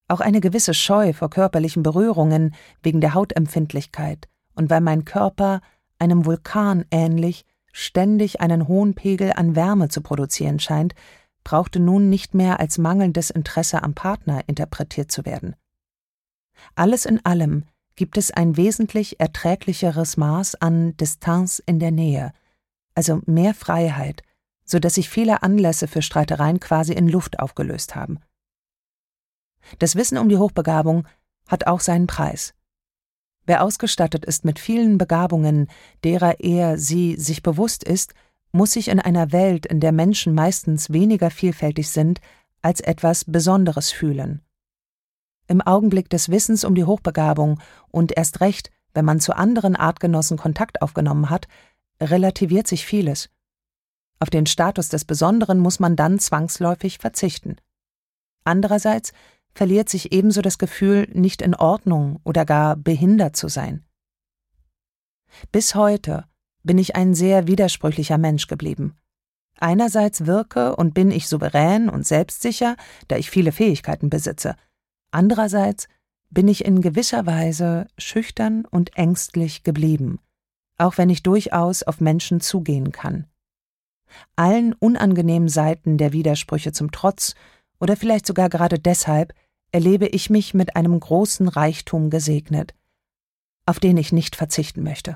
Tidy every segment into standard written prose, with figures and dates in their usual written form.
Auch eine gewisse Scheu vor körperlichen Berührungen wegen der Hautempfindlichkeit und weil mein Körper, einem Vulkan ähnlich, ständig einen hohen Pegel an Wärme zu produzieren scheint, brauchte nun nicht mehr als mangelndes Interesse am Partner interpretiert zu werden. Alles in allem gibt es ein wesentlich erträglicheres Maß an Distanz in der Nähe, also mehr Freiheit, so dass sich viele Anlässe für Streitereien quasi in Luft aufgelöst haben. Das Wissen um die Hochbegabung hat auch seinen Preis. Wer ausgestattet ist mit vielen Begabungen, derer sie sich bewusst ist, muss sich in einer Welt, in der Menschen meistens weniger vielfältig sind, als etwas Besonderes fühlen. Im Augenblick des Wissens um die Hochbegabung und erst recht, wenn man zu anderen Artgenossen Kontakt aufgenommen hat, relativiert sich vieles. Auf den Status des Besonderen muss man dann zwangsläufig verzichten. Andererseits verliert sich ebenso das Gefühl, nicht in Ordnung oder gar behindert zu sein. Bis heute bin ich ein sehr widersprüchlicher Mensch geblieben. Einerseits wirke und bin ich souverän und selbstsicher, da ich viele Fähigkeiten besitze. Andererseits bin ich in gewisser Weise schüchtern und ängstlich geblieben, auch wenn ich durchaus auf Menschen zugehen kann. Allen unangenehmen Seiten der Widersprüche zum Trotz, oder vielleicht sogar gerade deshalb, erlebe ich mich mit einem großen Reichtum gesegnet, auf den ich nicht verzichten möchte.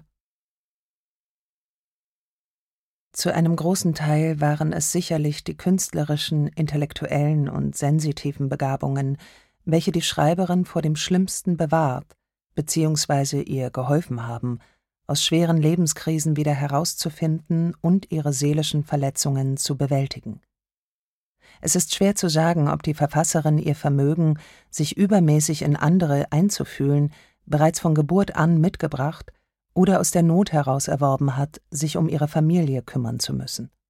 Zu einem großen Teil waren es sicherlich die künstlerischen, intellektuellen und sensitiven Begabungen, welche die Schreiberin vor dem Schlimmsten bewahrt bzw. ihr geholfen haben, aus schweren Lebenskrisen wieder herauszufinden und ihre seelischen Verletzungen zu bewältigen. Es ist schwer zu sagen, ob die Verfasserin ihr Vermögen, sich übermäßig in andere einzufühlen, bereits von Geburt an mitgebracht oder aus der Not heraus erworben hat, sich um ihre Familie kümmern zu müssen.